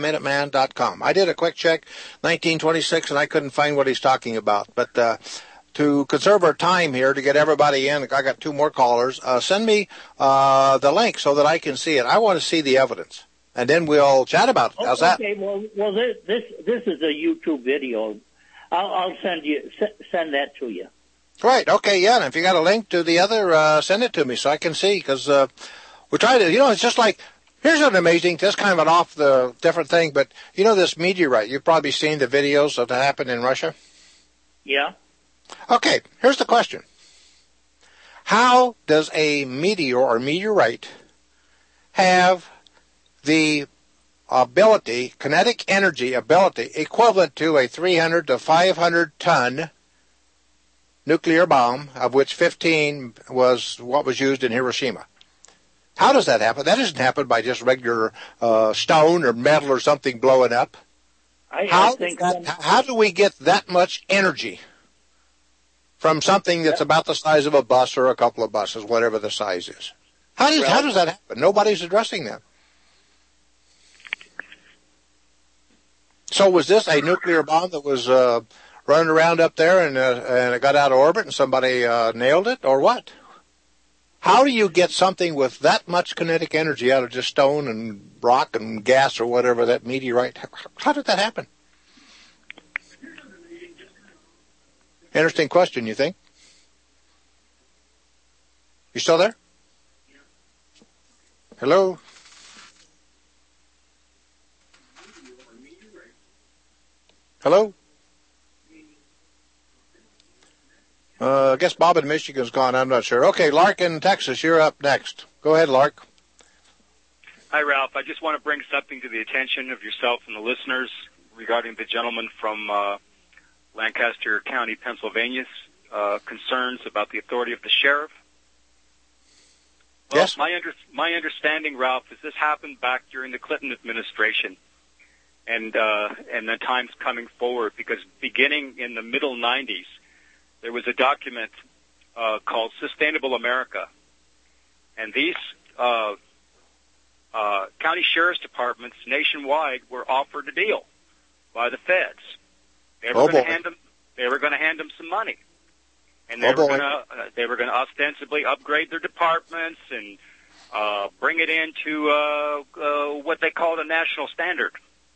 Speaker 3: AlaskaMinuteman.com. I did a quick check, 1926, and I couldn't find what he's talking about. But to conserve our time here to get everybody in, I got 2 more callers. Send me the link so that I can see it. I want to see the evidence, and then we'll chat about it. How's that?
Speaker 19: Okay. Well, this is a YouTube video. I'll send that to you.
Speaker 3: Right. Okay. Yeah. And if you got a link to the other, send it to me so I can see, because we try to. It's just like. Here's an amazing, just kind of an off the different thing, but this meteorite. You've probably seen the videos of that happened in Russia.
Speaker 19: Yeah.
Speaker 3: Okay. Here's the question: how does a meteor or meteorite have the ability, kinetic energy ability, equivalent to a 300 to 500 ton nuclear bomb, of which 15 was what was used in Hiroshima? How does that happen? That doesn't happen by just regular stone or metal or something blowing up. How do we get that much energy from something that's about the size of a bus or a couple of buses, whatever the size is? How does that happen? Nobody's addressing that. So was this a nuclear bomb that was running around up there and it got out of orbit and somebody nailed it, or what? How do you get something with that much kinetic energy out of just stone and rock and gas or whatever, that meteorite? How did that happen? Interesting question, you think? You still there? Hello? Hello? I guess Bob in Michigan's gone. I'm not sure. Okay, Lark in Texas, you're up next. Go ahead, Lark.
Speaker 20: Hi, Ralph. I just want to bring something to the attention of yourself and the listeners regarding the gentleman from Lancaster County, Pennsylvania's concerns about the authority of the sheriff. Well,
Speaker 3: yes.
Speaker 20: My understanding, Ralph, is this happened back during the Clinton administration, and the times coming forward, because beginning in the middle 90s, there was a document called Sustainable America, and these county sheriff's departments nationwide were offered a deal by the feds. They were going to hand them some money, and they were going to ostensibly upgrade their departments and bring it into what they called a national standard.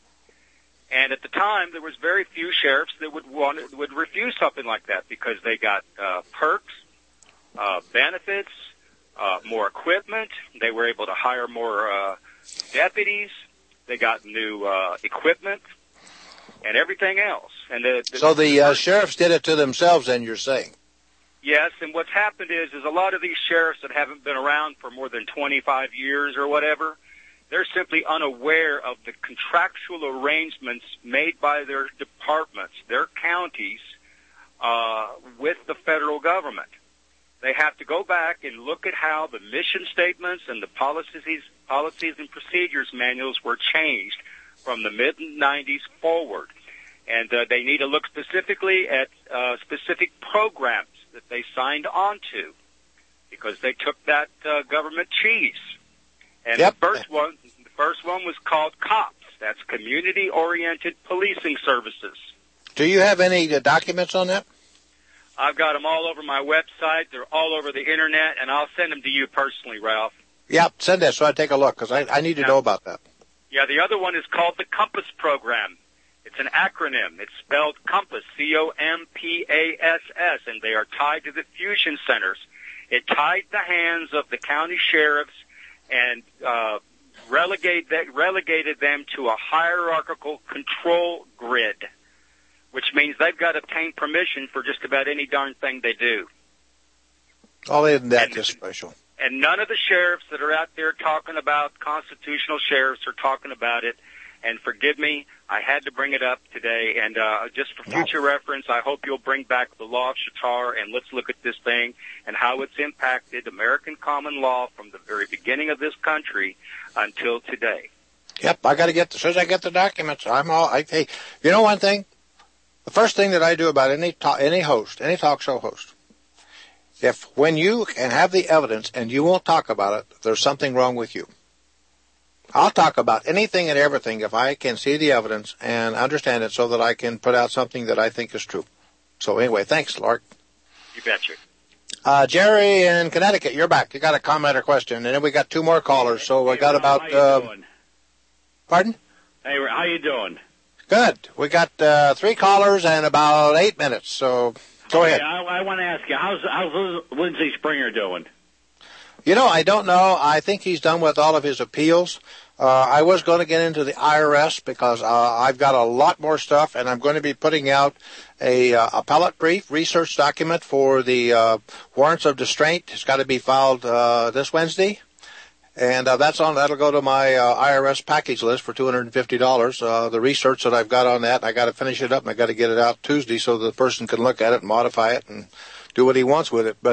Speaker 20: And at the time, there was very few sheriffs that would refuse something like that, because they got perks, benefits, more equipment. They were able to hire more deputies. They got new equipment and everything else. And
Speaker 3: so the sheriffs did it to themselves, then, you're saying?
Speaker 20: Yes, and what's happened is a lot of these sheriffs that haven't been around for more than 25 years or whatever, they're simply unaware of the contractual arrangements made by their departments, their counties, with the federal government. They have to go back and look at how the mission statements and the policies and procedures manuals were changed from the mid-90s forward. And they need to look specifically at specific programs that they signed on to, because they took that government cheese. And the first one was called COPS. That's Community-Oriented Policing Services.
Speaker 3: Do you have any documents on that?
Speaker 20: I've got them all over my website. They're all over the Internet, and I'll send them to you personally, Ralph.
Speaker 3: Yeah, send that so I take a look, because I need to know about that.
Speaker 20: Yeah, the other one is called the COMPASS Program. It's an acronym. It's spelled COMPASS, C-O-M-P-A-S-S, and they are tied to the fusion centers. It tied the hands of the county sheriffs and relegated them to a hierarchical control grid, which means they've got to obtain permission for just about any darn thing they do.
Speaker 3: Oh, isn't that just special?
Speaker 20: And none of the sheriffs that are out there talking about constitutional sheriffs are talking about it. And forgive me, I had to bring it up today. And just for future reference, I hope you'll bring back the law of Shatar, and let's look at this thing and how it's impacted American common law from the very beginning of this country until today.
Speaker 3: Yep, I got to get, as soon as I get the documents, hey, you know one thing? The first thing that I do about any talk show host, when you can have the evidence and you won't talk about it, there's something wrong with you. I'll talk about anything and everything if I can see the evidence and understand it so that I can put out something that I think is true. So anyway, thanks, Lark.
Speaker 21: You betcha.
Speaker 3: Jerry in Connecticut, you're back. You got a comment or question, and then we got two more callers. So we got about.
Speaker 22: How you doing?
Speaker 3: Pardon?
Speaker 22: Hey, how you doing?
Speaker 3: Good. We got 3 callers and about 8 minutes. So go ahead.
Speaker 22: I want to ask you, how's Lindsey Springer doing?
Speaker 3: You know, I don't know. I think he's done with all of his appeals. I was going to get into the IRS because I've got a lot more stuff, and I'm going to be putting out a appellate brief research document for the warrants of distraint. It's got to be filed this Wednesday, and that'll go to my IRS package list for $250. The research that I've got on that, I got to finish it up, and I got to get it out Tuesday so the person can look at it and modify it and do what he wants with it. But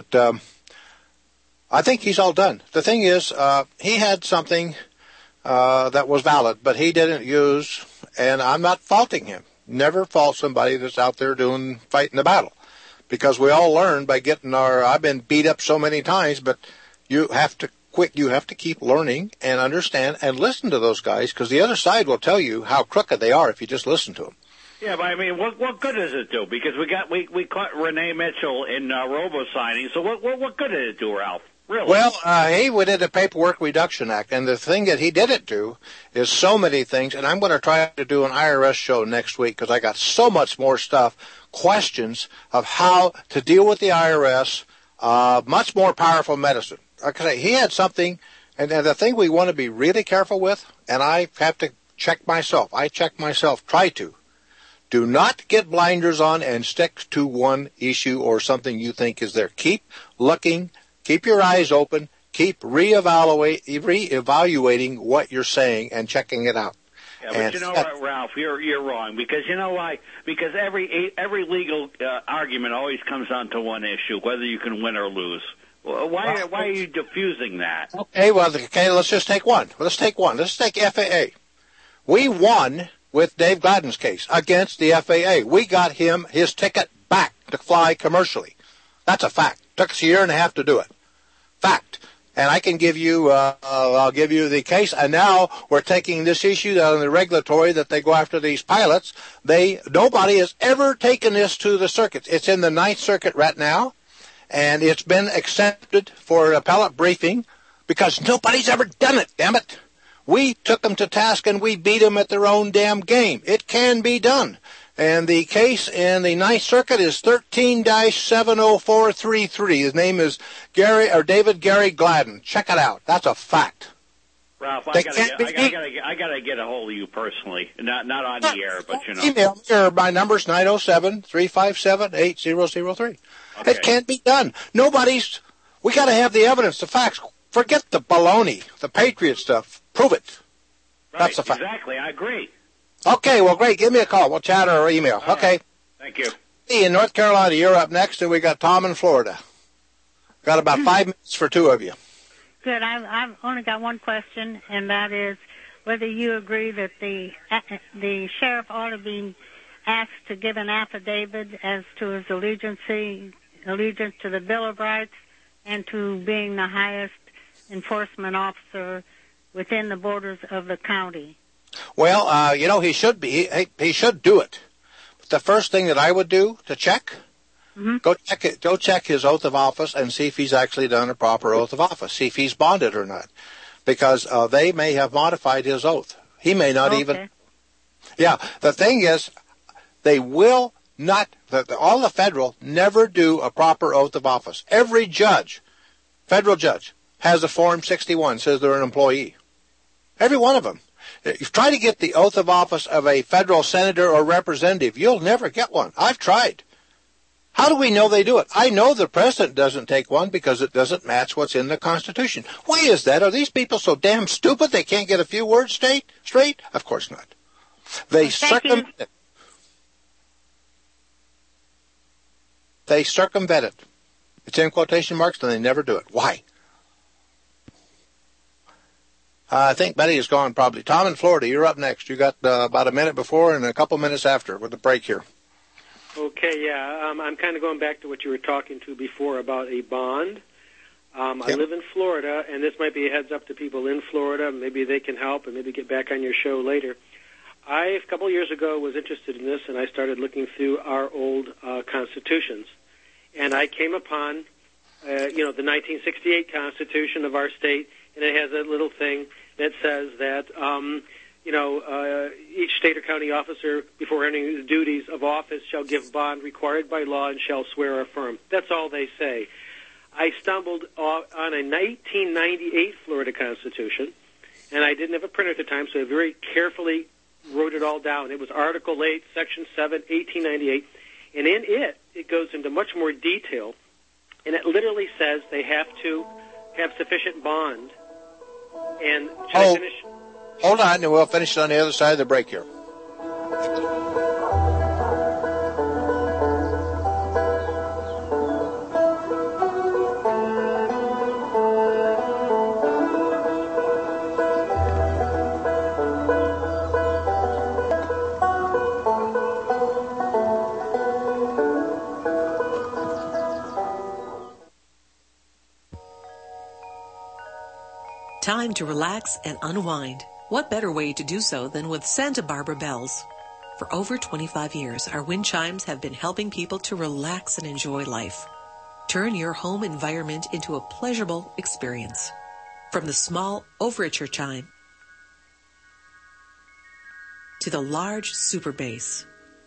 Speaker 3: I think he's all done. The thing is, he had something that was valid, but he didn't use, and I'm not faulting him. Never fault somebody that's out there fighting the battle, because we all learn by getting I've been beat up so many times, but you have to quit. You have to keep learning and understand and listen to those guys, because the other side will tell you how crooked they are if you just listen to them.
Speaker 22: Yeah, but I mean, what good does it do? Because we caught Renee Mitchell in robo signing. So what good did it do, Ralph? Really? Well,
Speaker 3: he did the Paperwork Reduction Act, and the thing that he didn't do is so many things, and I'm going to try to do an IRS show next week because I got so much more stuff, questions of how to deal with the IRS, much more powerful medicine. Like I say, he had something, and the thing we want to be really careful with, and I have to check myself. I check myself, try to. Do not get blinders on and stick to one issue or something you think is there. Keep looking. Keep your eyes open. Keep reevaluating what you're saying and checking it out.
Speaker 22: Yeah, but you know what, Ralph, you're wrong, because you know why? Because every legal argument always comes down to one issue, whether you can win or lose. Why are you diffusing that?
Speaker 3: Okay, let's just take one. Let's take FAA. We won with Dave Gladden's case against the FAA. We got him his ticket back to fly commercially. That's a fact. Took us a year and a half to do it. Fact. And I can give you, I'll give you the case. And now we're taking this issue down in the regulatory that they go after these pilots. Nobody has ever taken this to the circuits. It's in the 9th Circuit right now, and it's been accepted for appellate briefing because nobody's ever done it, damn it. We took them to task and we beat them at their own damn game. It can be done. And the case in the 9th Circuit is 13-70433. His name is David Gary Gladden. Check it out. That's a fact.
Speaker 22: Ralph, I gotta get a hold of you personally, not on the air, but you know.
Speaker 3: Email me. My number's 907-357-8003. Okay. It can't be done. We gotta have the evidence, the facts. Forget the baloney, the Patriot stuff. Prove it.
Speaker 22: Right,
Speaker 3: that's a fact.
Speaker 22: Exactly, I agree.
Speaker 3: Okay, well, great. Give me a call. We'll chat or email.
Speaker 22: All
Speaker 3: okay.
Speaker 22: Right. Thank you.
Speaker 3: In North Carolina, you're up next, and we got Tom in Florida. Got about 5 minutes for two of you.
Speaker 23: Good. I've only got one question, and that is whether you agree that the sheriff ought to be asked to give an affidavit as to his allegiance to the Bill of Rights and to being the highest enforcement officer within the borders of the county.
Speaker 3: Well, he should be. He should do it. But the first thing that I would do to check, go check his oath of office and see if he's actually done a proper oath of office. See if he's bonded or not, because they may have modified his oath. He may not even. Yeah. The thing is, they will not. All the federal never do a proper oath of office. Every judge, federal judge, has a Form 61, says they're an employee. Every one of them. If you try to get the oath of office of a federal senator or representative, you'll never get one. I've tried. How do we know they do it? I know the president doesn't take one because it doesn't match what's in the Constitution. Why is that? Are these people so damn stupid they can't get a few words straight? Of course not. They circumvent it. They circumvent it. It's in quotation marks, and they never do it. Why? I think Betty is gone probably. Tom in Florida, you're up next. You got about a minute before and a couple minutes after with the break here.
Speaker 24: Okay, yeah. I'm kind of going back to what you were talking to before about a bond. I live in Florida, and this might be a heads up to people in Florida. Maybe they can help and maybe get back on your show later. A couple of years ago, was interested in this, and I started looking through our old constitutions. and I came upon, the 1968 Constitution of our state, and it has a little thing that says that, each state or county officer, before entering the duties of office, shall give bond required by law and shall swear or affirm. That's all they say. I stumbled on a 1998 Florida Constitution, and I didn't have a printer at the time, so I very carefully wrote it all down. It was Article 8, Section 7, 1898, and in it goes into much more detail, and it literally says they have to have sufficient bond. And should I finish?
Speaker 3: Hold on, and we'll finish it on the other side of the break here.
Speaker 10: Time to relax and unwind. What better way to do so than with Santa Barbara Bells? For over 25 years, our wind chimes have been helping people to relax and enjoy life. Turn your home environment into a pleasurable experience. From the small overture chime to the large super bass,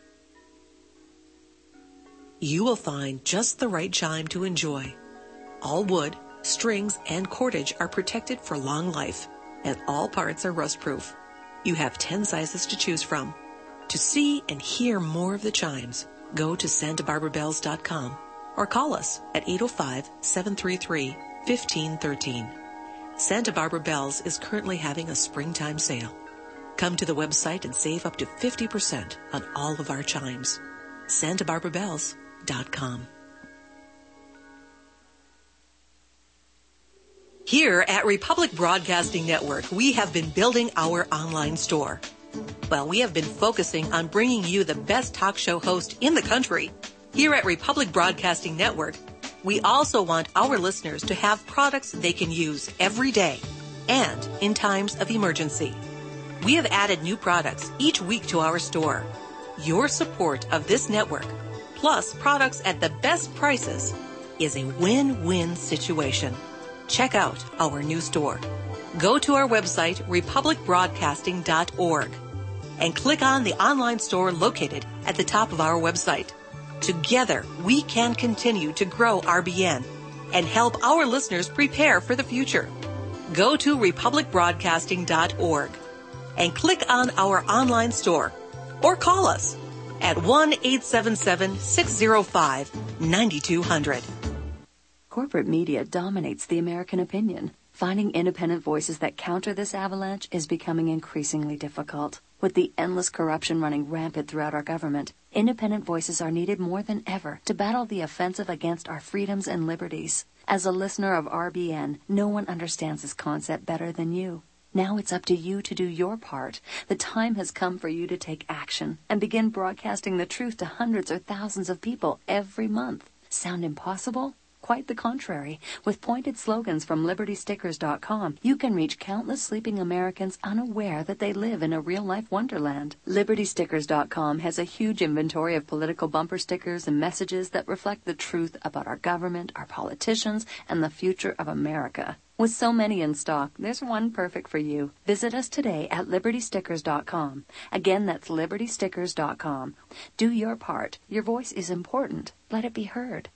Speaker 10: you will find just the right chime to enjoy. All wood, strings, and cordage are protected for long life, and all parts are rust-proof. You have 10 sizes to choose from. To see and hear more of the chimes, go to santabarbarabells.com or call us at 805-733-1513. Santa Barbara Bells is currently having a springtime sale. Come to the website and save up to 50% on all of our chimes. santabarbarabells.com. Here at Republic Broadcasting Network, we have been building our online store. Well, we have been focusing on bringing you the best talk show host in the country. Here at Republic Broadcasting Network, we also want our listeners to have products they can use every day and in times of emergency. We have added new products each week to our store. Your support of this network, plus products at the best prices, is a win-win situation. Check out our new store. Go to our website, republicbroadcasting.org, and click on the online store located at the top of our website. Together, we can continue to grow RBN and help our listeners prepare for the future. Go to republicbroadcasting.org and click on our online store or call us at 1-877-605-9200.
Speaker 1: Corporate media dominates the American opinion. Finding independent voices that counter this avalanche is becoming increasingly difficult. With the endless corruption running rampant throughout our government, independent voices are needed more than ever to battle the offensive against our freedoms and liberties. As a listener of RBN, no one understands this concept better than you. Now it's up to you to do your part. The time has come for you to take action and begin broadcasting the truth to hundreds or thousands of people every month. Sound impossible? Quite the contrary. With pointed slogans from LibertyStickers.com, you can reach countless sleeping Americans unaware that they live in a real-life wonderland. LibertyStickers.com has a huge inventory of political bumper stickers and messages that reflect the truth about our government, our politicians, and the future of America. With so many in stock, there's one perfect for you. Visit us today at LibertyStickers.com. Again, that's LibertyStickers.com. Do your part. Your voice is important. Let it be heard.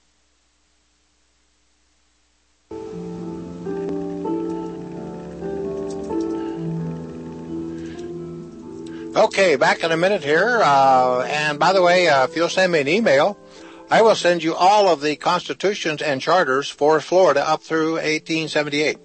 Speaker 3: Okay, back in a minute here. And by the way, if you'll send me an email, I will send you all of the constitutions and charters for Florida up through 1878.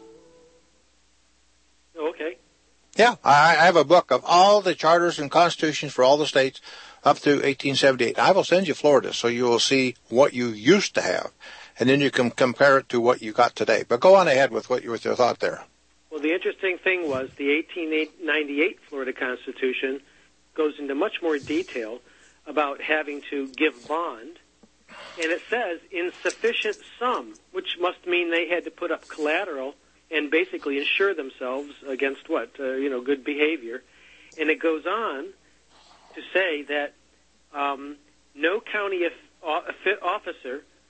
Speaker 24: Okay.
Speaker 3: Yeah, I have a book of all the charters and constitutions for all the states up through 1878. I will send you Florida so you will see what you used to have, and then you can compare it to what you got today. But go on ahead with your thought there.
Speaker 24: Well, the interesting thing was the 1898 Florida Constitution goes into much more detail about having to give bond, and it says in sufficient sum, which must mean they had to put up collateral and basically insure themselves against good behavior. And it goes on to say that no county officer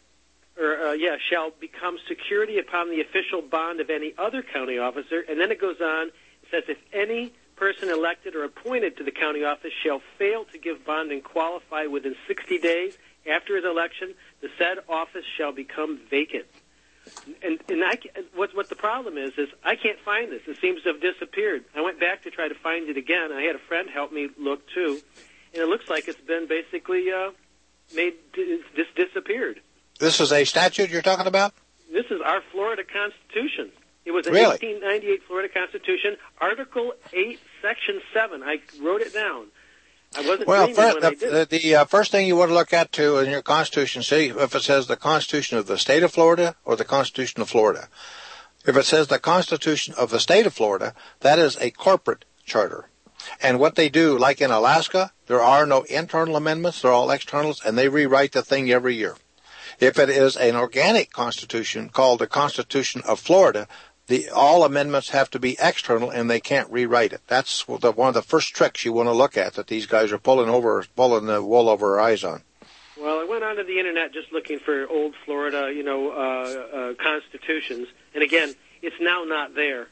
Speaker 24: shall become security upon the official bond of any other county officer. And then it goes on, it says, if any person elected or appointed to the county office shall fail to give bond and qualify within 60 days after his election, the said office shall become vacant. And what the problem is I can't find this. It seems to have disappeared. I went back to try to find it again. I had a friend help me look, too. And it looks like it's been basically disappeared.
Speaker 3: This is a statute you're talking about?
Speaker 24: This is our Florida Constitution. It was an
Speaker 3: Really?
Speaker 24: 1898 Florida Constitution, Article 8, Section 7. I wrote it down. I wasn't dreaming when I did it.
Speaker 3: The first thing you want to look at, too, in your Constitution, see if it says the Constitution of the State of Florida or the Constitution of Florida. If it says the Constitution of the State of Florida, that is a corporate charter. And what they do, like in Alaska, there are no internal amendments, they're all externals, and they rewrite the thing every year. If it is an organic constitution called the Constitution of Florida, all amendments have to be external and they can't rewrite it. That's one of the first tricks you want to look at that these guys are pulling the wool over our eyes on.
Speaker 24: Well, I went onto the internet just looking for old Florida, constitutions, and again, it's now not there.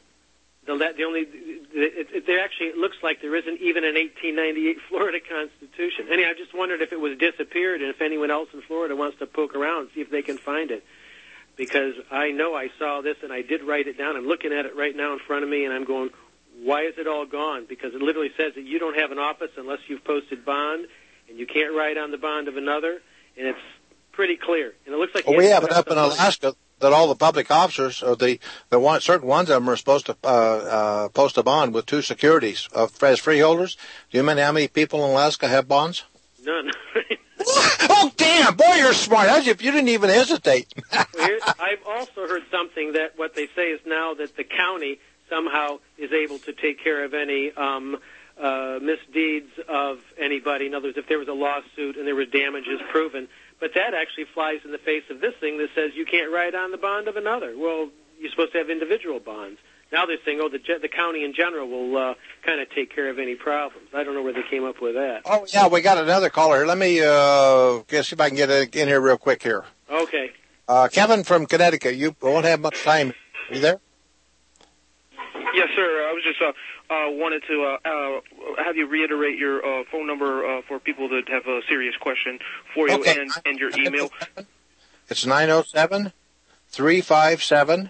Speaker 24: It looks like there isn't even an 1898 Florida Constitution. Anyway, I just wondered if it was disappeared and if anyone else in Florida wants to poke around and see if they can find it. Because I know I saw this and I did write it down. I'm looking at it right now in front of me and I'm going, why is it all gone? Because it literally says that you don't have an office unless you've posted bond and you can't write on the bond of another, and it's pretty clear. And it looks like
Speaker 3: we have it up in Alaska that all the public officers, or certain ones of them are supposed to post a bond with two securities as freeholders. Do you know how many people in Alaska have bonds?
Speaker 24: None.
Speaker 3: Oh, damn! Boy, you're smart. As if you didn't even hesitate.
Speaker 24: I've also heard something that what they say is now that the county somehow is able to take care of any misdeeds of anybody. In other words, if there was a lawsuit and there were damages proven. But that actually flies in the face of this thing that says you can't write on the bond of another. Well, you're supposed to have individual bonds. Now they're saying, the county in general will kind of take care of any problems. I don't know where they came up with that.
Speaker 3: Oh, yeah, we got another caller here. Let me see if I can get in here real quick here.
Speaker 24: Okay.
Speaker 3: Kevin from Connecticut, you won't have much time. Are you there?
Speaker 2: Yes, sir. I was just wanted to have you reiterate your phone number for people that have a serious question for you, okay, and your email.
Speaker 3: It's 907-357-8003.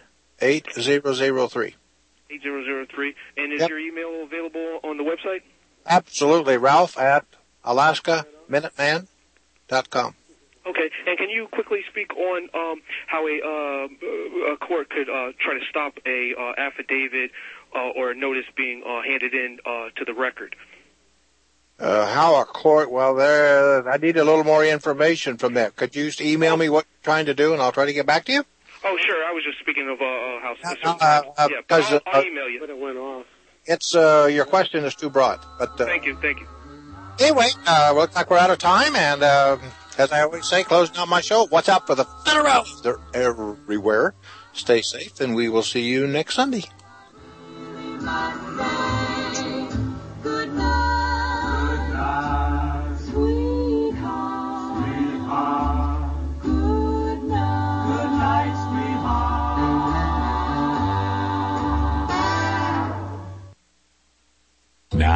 Speaker 2: 8003. And is your email available on the website?
Speaker 3: Absolutely. Ralph at AlaskaMinuteman.com.
Speaker 2: Okay. And can you quickly speak on how a court could try to stop a affidavit or a notice being handed in to the record?
Speaker 3: How a court? Well, I need a little more information from that. Could you email me what you're trying to do, and I'll try to get back to you?
Speaker 2: Oh, sure. I was just speaking of how.
Speaker 3: I'll
Speaker 2: email you.
Speaker 24: But it went off.
Speaker 3: It's your question is too broad. But
Speaker 2: thank you.
Speaker 3: Anyway, looks like we're out of time, and as I always say, closing out my show. Watch out for the federals. They're everywhere. Stay safe, and we will see you next Sunday.